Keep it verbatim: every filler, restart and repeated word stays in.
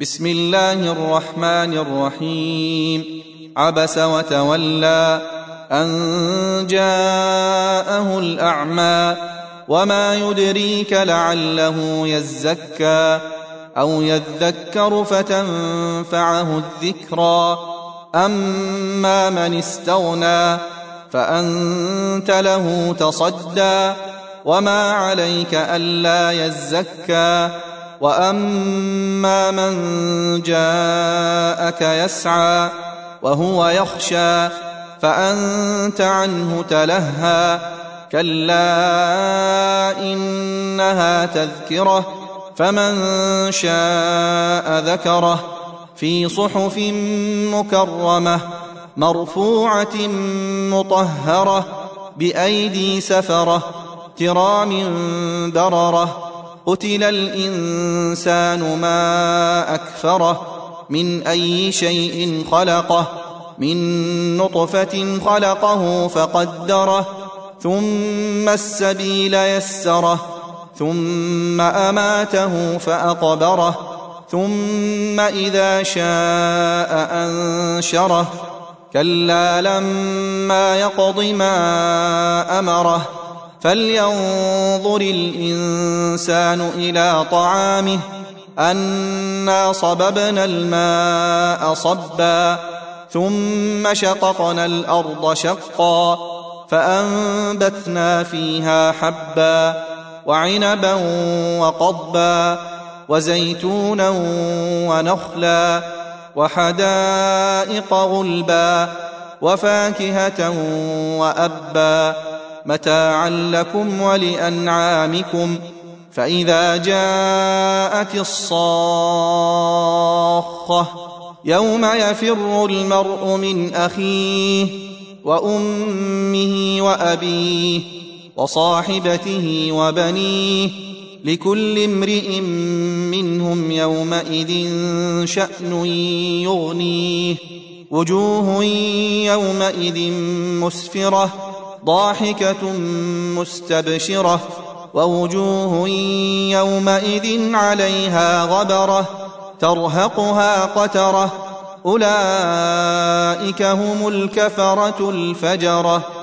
بسم الله الرحمن الرحيم. عبس وتولى أن جاءه الأعمى وما يدريك لعله يزكى أو يذكر فتنفعه الذكرى. أما من استغنى فأنت له تصدى وما عليك ألا يزكى. وأما من جاءك يسعى وهو يخشى فأنت عنه تلهى. كلا إنها تذكرة فمن شاء ذكره في صحف مكرمة مرفوعة مطهرة بأيدي سفرة كرام بررة. قتل الإنسان ما أكفره من أي شيء خلقه من نطفة خلقه فقدره ثم السبيل يسره ثم أماته فأقبره ثم إذا شاء أنشره. كلا لما يقض ما أمره فلينظر الإنسان إلى طعامه أنا صببنا الماء صبا ثم شققنا الأرض شقا فأنبتنا فيها حبا وعنبا وقضبا وزيتونا ونخلا وحدائق غلبا وفاكهة وأبا متاعا لكم ولأنعامكم. فإذا جاءت الصاخة يوم يفر المرء من أخيه وأمه وأبيه وصاحبته وبنيه لكل امرئ منهم يومئذ شأن يغنيه. وجوه يومئذ مسفرة ضاحكة مستبشرة ووجوه يومئذ عليها غبرة ترهقها قترة. أولئك هم الكفرة الفجرة.